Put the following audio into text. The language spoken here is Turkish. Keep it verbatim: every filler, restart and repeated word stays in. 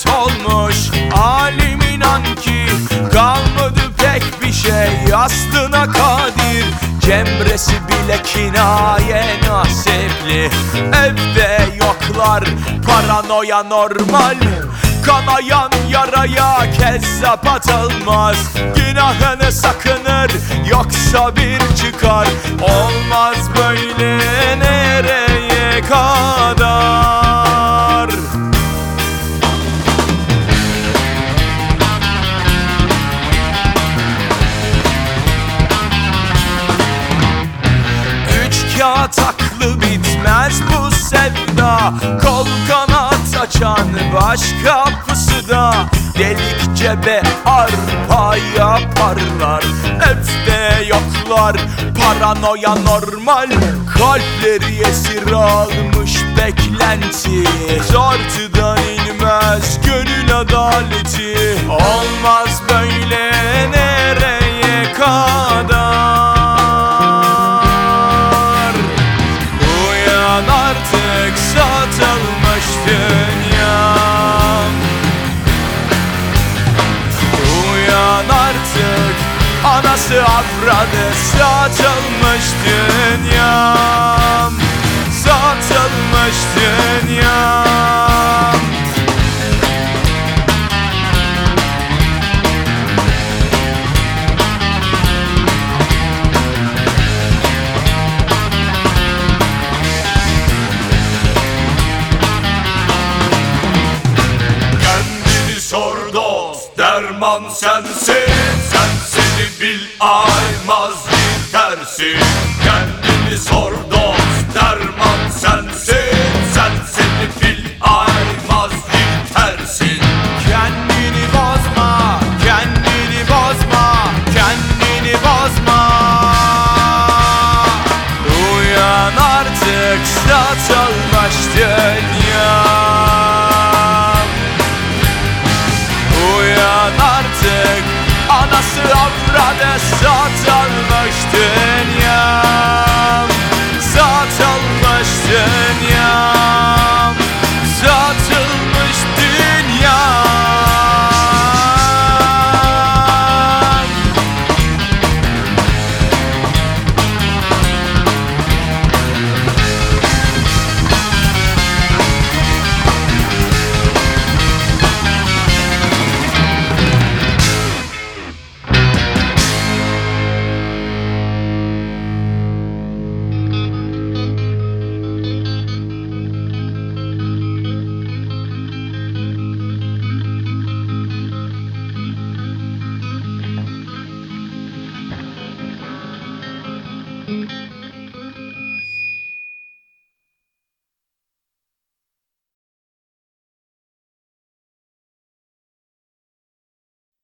cennet olmuş. Alim inan ki kalmadı pek bir şey, aslına kadir. Cemresi bile kinaye nasipli. Evde yoklar, paranoya normal. Kanayan yaraya kezzap atılmaz. Günahını sakınır, yoksa bir çıkar. Olmaz böyle nereye kadar? Üç kağıt aklı bitmez bu sevda. Kol kanat açan baş kapısı da. Delik cebe arpa yaparlar. Evde yoklar, paranoya normal. Kalpleri esir almış beklenti. Tartıdan inmez gönül adaleti. Olmaz böyle nereye kadar? Uyan artık, satılmış dünyam. Uyan artık, anası avradı satılmış dünyam. Satılmış dünyam. Kendini sor dost, derman sensin. Sen seni bil, aymaz bitersin. Kendini sor dost, derman sensin. Sen seni bil, aymaz bitersin. Kendini bozma, kendini bozma, kendini bozma. Uyan artık, satılmış dünyam. Uyan artık, anası avradı satılmış dünyam. Satılmış dünyam.